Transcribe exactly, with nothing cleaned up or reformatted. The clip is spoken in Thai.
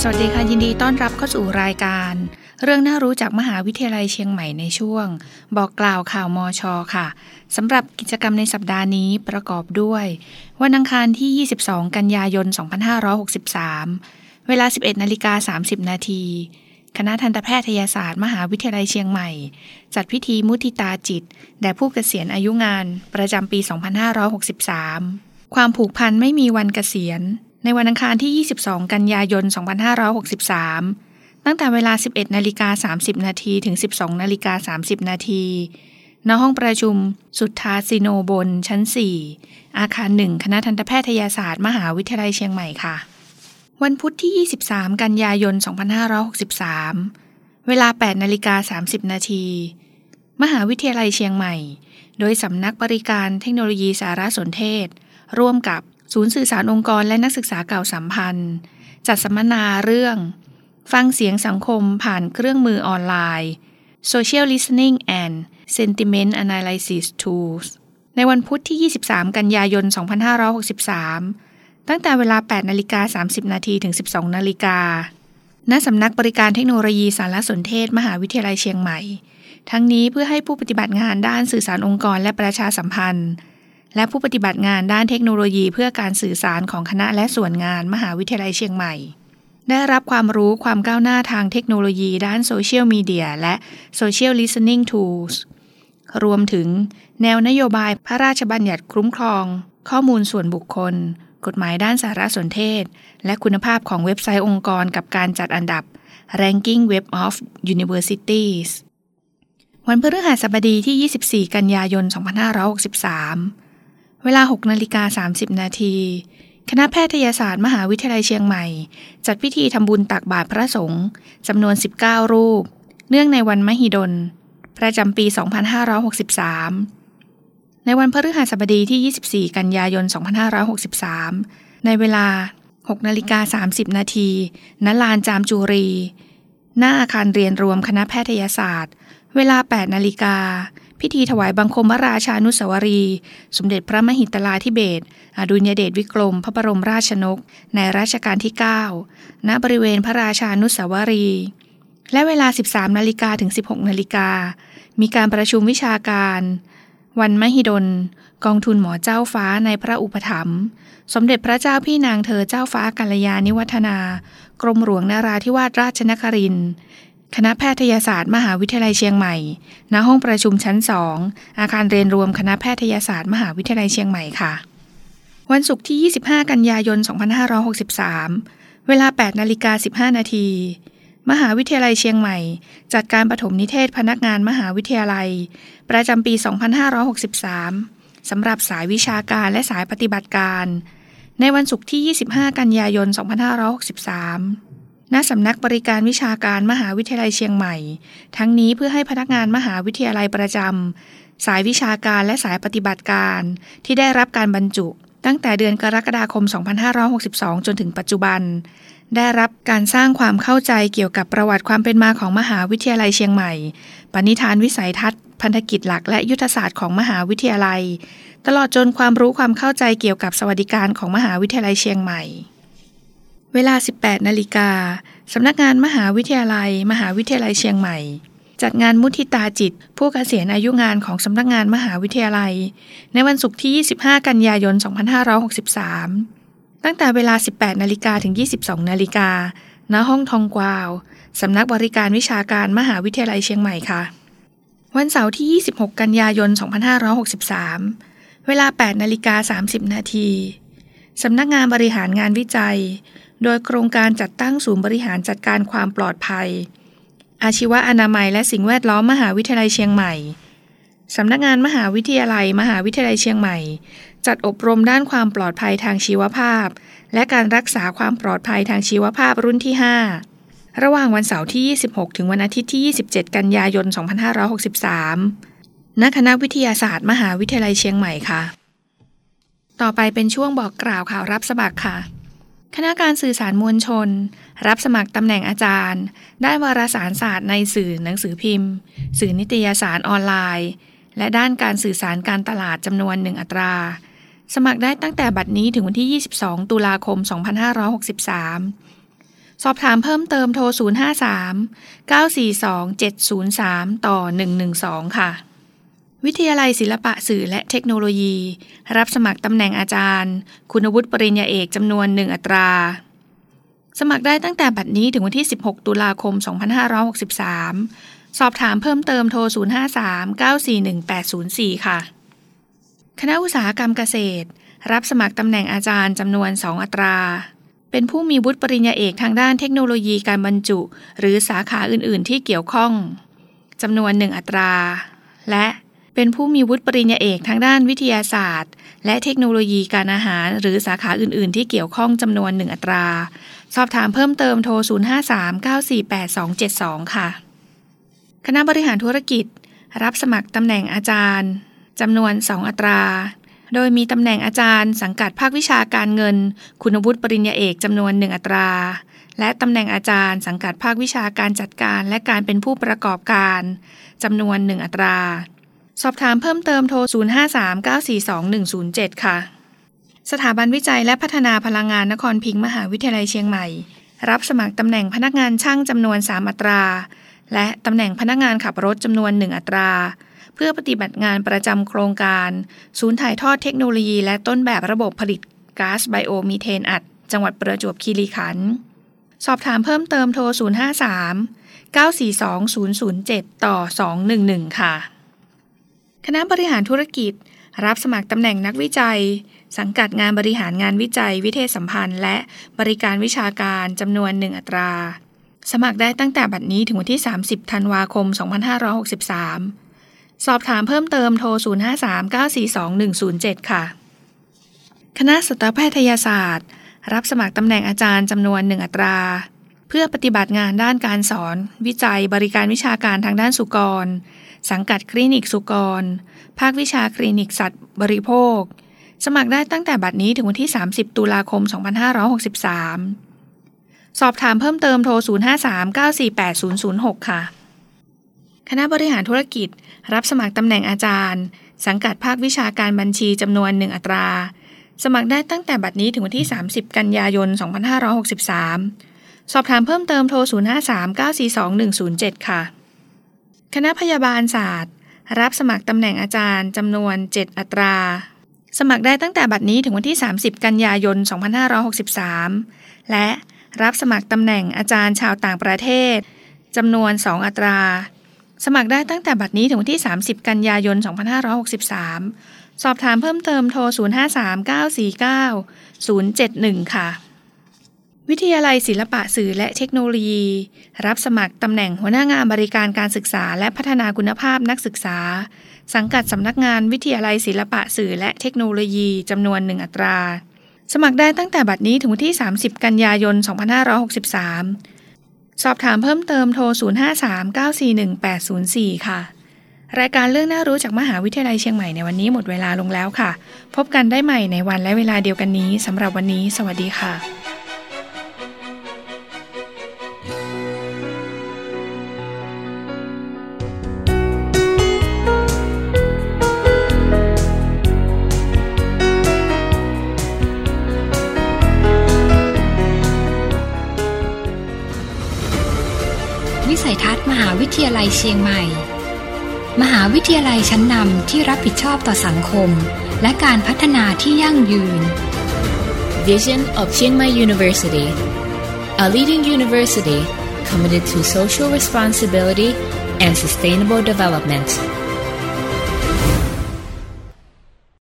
สวัสดีค่ะยินดีต้อนรับเข้าสู่รายการเรื่องน่ารู้จากมหาวิทยาลัยเชียงใหม่ในช่วงบอกกล่าวข่าวมช.ค่ะสำหรับกิจกรรมในสัปดาห์นี้ประกอบด้วยวันอังคารที่ยี่สิบสองกันยายนสองพันห้าร้อยหกสิบสามเวลา สิบเอ็ดนาฬิกาสามสิบนาทีคณะทันตแพทยศาสตร์มหาวิทยาลัยเชียงใหม่จัดพิธีมุทิตาจิตแด่ผู้เกษียณอายุงานประจำปีสองพันห้าร้อยหกสิบสามความผูกพันไม่มีวันเกษียณในวันอังคารที่ยี่สิบสองกันยายนสองพันห้าร้อยหกสิบสามตั้งแต่เวลา สิบเอ็ดนาฬิกาสามสิบนาทีถึง สิบสองนาฬิกาสามสิบนาทีณห้องประชุมสุทธาสิโนบนชั้นสี่อาคารหนึ่งคณะทันตแพทยศาสตร์มหาวิทยาลัยเชียงใหม่ค่ะวันพุธที่ยี่สิบสามกันยายนสองพันห้าร้อยหกสิบสามเวลา แปดนาฬิกาสามสิบนาทีมหาวิทยาลัยเชียงใหม่โดยสำนักบริการเทคโนโลยีสารสนเทศร่วมกับศูนย์สื่อสารองค์กรและนักศึกษาเก่าสัมพันธ์จัดสัมมนาเรื่องฟังเสียงสังคมผ่านเครื่องมือออนไลน์ Social Listening and Sentiment Analysis Tools ในวันพุธที่ยี่สิบสามกันยายนสองพันห้าร้อยหกสิบสามตั้งแต่เวลา แปดนาฬิกาสามสิบนาทีถึง สิบสองนาฬิกาณสำนักบริการเทคโนโลยีสารสนเทศมหาวิทยาลัยเชียงใหม่ทั้งนี้เพื่อให้ผู้ปฏิบัติงานด้านสื่อสารองค์กรและประชาสัมพันธ์และผู้ปฏิบัติงานด้านเทคโนโลยีเพื่อการสื่อสารของคณะและส่วนงานมหาวิทยาลัยเชียงใหม่ได้รับความรู้ความก้าวหน้าทางเทคโนโลยีด้านโซเชียลมีเดียและ Social Listening Tools รวมถึงแนวนโยบายพระราชบัญญัติคุ้มครองข้อมูลส่วนบุคคลกฎหมายด้านสารสนเทศและคุณภาพของเว็บไซต์องค์กรกับการจัดอันดับ Ranking Web of Universities วันพฤหัสบดีที่ยี่สิบสี่กันยายนสองพันห้าร้อยหกสิบสามเวลา หกนาฬิกาสามสิบนาทีคณะแพทยศาสตร์มหาวิทยาลัยเชียงใหม่จัดพิธีทำบุญตักบาตรพระสงฆ์จำนวนสิบเก้ารูปเนื่องในวันมหิดลประจำปีสองพันห้าร้อยหกสิบสามในวันพฤหัสบดีที่ยี่สิบสี่กันยายนสองพันห้าร้อยหกสิบสามในเวลา หกนาฬิกาสามสิบนาทีณลานจามจุรีหน้าอาคารเรียนรวมคณะแพทยศาสตร์เวลา แปดนาฬิกาพิธีถวายบังคมพระราชานุสาวรีย์สมเด็จพระมหิดลาธิเบศรอดุลยเดชวิกรมพระบรมราชชนกในรัชกาลที่เก้าณบริเวณพระราชานุสาวรีย์และเวลา สิบสามนาฬิกาถึง สิบหกนาฬิกามีการประชุมวิชาการวันมหิดลกองทุนหมอเจ้าฟ้าในพระอุปถัมภ์สมเด็จพระเจ้าพี่นางเธอเจ้าฟ้ากัลยาณิวัฒนากรมหลวงนราธิวาสราชนครินทร์คณะแพทยศาสตร์มหาวิทยาลัยเชียงใหม่ณห้องประชุมชั้นสองอาคารเรียนรวมคณะแพทยศาสตร์มหาวิทยาลัยเชียงใหม่ค่ะวันศุกร์ที่ยี่สิบห้ากันยายนสองพันห้าร้อยหกสิบสามเวลา แปดนาฬิกาสิบห้านาทีมหาวิทยาลัยเชียงใหม่จัดการปฐมนิเทศพนักงานมหาวิทยาลัยประจำปีสองพันห้าร้อยหกสิบสามสำหรับสายวิชาการและสายปฏิบัติการในวันศุกร์ที่ยี่สิบห้ากันยายนสองพันห้าร้อยหกสิบสามณสำนักบริการวิชาการมหาวิทยาลัยเชียงใหม่ทั้งนี้เพื่อให้พนักงานมหาวิทยาลัยประจำสายวิชาการและสายปฏิบัติการที่ได้รับการบรรจุตั้งแต่เดือนกรกฎาคมสองพันห้าร้อยหกสิบสองจนถึงปัจจุบันได้รับการสร้างความเข้าใจเกี่ยวกับประวัติความเป็นมาของมหาวิทยาลัยเชียงใหม่ปณิธานวิสัยทัศน์พันธกิจหลักและยุทธศาสตร์ของมหาวิทยาลัยตลอดจนความรู้ความเข้าใจเกี่ยวกับสวัสดิการของมหาวิทยาลัยเชียงใหม่เวลา สิบแปดนาฬิกาสำนักงานมหาวิทยาลัยมหาวิทยาลัยเชียงใหม่จัดงานมุทิตาจิตผู้เกษียณอายุงานของสำนักงานมหาวิทยาลัยในวันศุกร์ที่ยี่สิบห้ากันยายนสองพันห้าร้อยหกสิบสามตั้งแต่เวลา สิบแปดนาฬิกาถึง ยี่สิบสองนาฬิกาณห้องทองกวาวสำนักบริการวิชาการมหาวิทยาลัยเชียงใหม่ค่ะวันเสาร์ที่ยี่สิบหกกันยายนสองพันห้าร้อยหกสิบสามเวลา แปดนาฬิกาสามสิบนาทีสำนักงานบริหารงานวิจัยโดยโครงการจัดตั้งศูนย์บริหารจัดการความปลอดภัยอาชีวะอนามัยและสิ่งแวดล้อมมหาวิทยาลัยเชียงใหม่สำนักงานมหาวิทยาลัยมหาวิทยาลัยเชียงใหม่จัดอบรมด้านความปลอดภัยทางชีวภาพและการรักษาความปลอดภัยทางชีวภาพรุ่นที่ห้าระหว่างวันเสาร์ที่ยี่สิบหกถึงวันอาทิตย์ที่ยี่สิบเจ็ดกันยายนสองพันห้าร้อยหกสิบสามณคณะวิทยาศาสตร์มหาวิทยาลัยเชียงใหม่ค่ะต่อไปเป็นช่วงบอกกล่าวข่าวรับสมัครค่ะคณะการสื่อสารมวลชนรับสมัครตำแหน่งอาจารย์ด้านวารสารศาสตร์ในสื่อหนังสือพิมพ์สื่อนิตยสารออนไลน์และด้านการสื่อสารการตลาดจำนวนหนึ่งอัตราสมัครได้ตั้งแต่บัดนี้ถึงวันที่ยี่สิบสองตุลาคมสองพันห้าร้อยหกสิบสามสอบถามเพิ่มเติมโทรศูนย์ ห้า สาม เก้า สี่ สอง เจ็ด ศูนย์ สามต่อหนึ่งหนึ่งสองค่ะวิทยาลัยศิลปะสื่อและเทคโนโลยีรับสมัครตำแหน่งอาจารย์คุณวุฒิปริญญาเอกจำนวนหนึ่งอัตราสมัครได้ตั้งแต่บัดนี้ถึงวันที่สิบหกตุลาคมสองพันห้าร้อยหกสิบสามสอบถามเพิ่มเติมโทรศูนย์ ห้า สาม เก้า สี่ หนึ่ง แปด ศูนย์ สี่ค่ะคณะอุตสาหกรรมเกษตรรับสมัครตำแหน่งอาจารย์จำนวนสองอัตราเป็นผู้มีวุฒิปริญญาเอกทางด้านเทคโนโลยีการบรรจุหรือสาขาอื่นๆที่เกี่ยวข้องจำนวนหนึ่งอัตราและเป็นผู้มีวุฒิปริญญาเอกทางด้านวิทยาศาสตร์และเทคโนโลยีการอาหารหรือสาขาอื่นๆที่เกี่ยวข้องจำนวนหนึ่งอัตราสอบถามเพิ่มเติมโทรศูนย์ ห้า สาม เก้า สี่ แปด สอง เจ็ด สองค่ะคณะบริหารธุรกิจรับสมัครตำแหน่งอาจารย์จำนวนสองอัตราโดยมีตำแหน่งอาจารย์สังกัดภาควิชาการเงินคุณวุฒิปริญญาเอกจำนวนหนึ่งอัตราและตำแหน่งอาจารย์สังกัดภาควิชาการจัดการและการเป็นผู้ประกอบการจำนวนหนึ่งอัตราสอบถามเพิ่มเติมโทรศูนย์ ห้า สาม เก้า สี่ สอง หนึ่ง ศูนย์ เจ็ดค่ะสถาบันวิจัยและพัฒนาพลังงานนครพิงค์มหาวิทยาลัยเชียงใหม่รับสมัครตำแหน่งพนักงานช่างจำนวนสามอัตราและตำแหน่งพนักงานขับรถจำนวนหนึ่งอัตราเพื่อปฏิบัติงานประจำโครงการศูนย์ถ่ายทอดเทคโนโลยีและต้นแบบระบบผลิตก๊าซไบโอมีเทนอัดจังหวัดประจวบคีรีขันธ์สอบถามเพิ่มเติมโทรศูนย์ ห้า สาม เก้า สี่ สอง ศูนย์ ศูนย์ เจ็ดต่อสองหนึ่งหนึ่งค่ะคณะบริหารธุรกิจรับสมัครตำแหน่งนักวิจัยสังกัดงานบริหารงานวิจัยวิเทศสัมพันธ์และบริการวิชาการจำนวนหนึ่งอัตราสมัครได้ตั้งแต่บัดนี้ถึงวันที่สามสิบธันวาคมสองพันห้าร้อยหกสิบสามสอบถามเพิ่มเติมโทรศูนย์ ห้า สาม เก้า สี่ สอง หนึ่ง ศูนย์ เจ็ดค่ะคณะสัตวแพทยศาสตร์รับสมัครตำแหน่งอาจารย์จำนวนหนึ่งอัตราเพื่อปฏิบัติงานด้านการสอนวิจัยบริการวิชาการทางด้านสุกรสังกัดคลินิกสุกรภาควิชาคลินิกสัตว์บริโภคสมัครได้ตั้งแต่บัดนี้ถึงวันที่สามสิบตุลาคมสองพันห้าร้อยหกสิบสามสอบถามเพิ่มเติมโทรศูนย์ ห้า สาม เก้า สี่ แปด ศูนย์ ศูนย์ หกค่ะคณะบริหารธุรกิจรับสมัครตำแหน่งอาจารย์สังกัดภาควิชาการบัญชีจำนวนหนึ่งอัตราสมัครได้ตั้งแต่บัดนี้ถึงวันที่สามสิบกันยายนสองพันห้าร้อยหกสิบสามสอบถามเพิ่มเติมโทรศูนย์ ห้า สาม เก้า สี่ สอง หนึ่ง ศูนย์ เจ็ดค่ะคณะพยาบาลศาสตร์รับสมัครตำแหน่งอาจารย์จำนวนเจ็ดอัตราสมัครได้ตั้งแต่บัดนี้ถึงวันที่สามสิบกันยายนสองพันห้าร้อยหกสิบสามและรับสมัครตำแหน่งอาจารย์ชาวต่างประเทศจำนวนสองอัตราสมัครได้ตั้งแต่บัดนี้ถึงวันที่สามสิบกันยายนสองพันห้าร้อยหกสิบสามสอบถามเพิ่มเติมโทรศูนย์ ห้า สาม เก้า สี่ เก้า ศูนย์ เจ็ด หนึ่งค่ะวิทยาลัยศิลปะสื่อและเทคโนโลยีรับสมัครตำแหน่งหัวหน้างานบริการการศึกษาและพัฒนาคุณภาพนักศึกษาสังกัดสำนักงานวิทยาลัยศิลปะสื่อและเทคโนโลยีจำนวนหนึ่งอัตราสมัครได้ตั้งแต่บัดนี้ถึงวันที่สามสิบกันยายนสองพันห้าร้อยหกสิบสามสอบถามเพิ่มเติมโทรศูนย์ ห้า สาม เก้า สี่ หนึ่ง แปด ศูนย์ สี่ค่ะรายการเรื่องน่ารู้จากมหาวิทยาลัยเชียงใหม่ในวันนี้หมดเวลาลงแล้วค่ะพบกันได้ใหม่ในวันและเวลาเดียวกันนี้สำหรับวันนี้สวัสดีค่ะวิสัยทัศน์มหาวิทยาลัยเชียงใหม่มหาวิทยาลัยชั้นนำที่รับผิดชอบต่อสังคมและการพัฒนาที่ยั่งยืน Vision of Chiang Mai University, a leading university committed to social responsibility and sustainable development.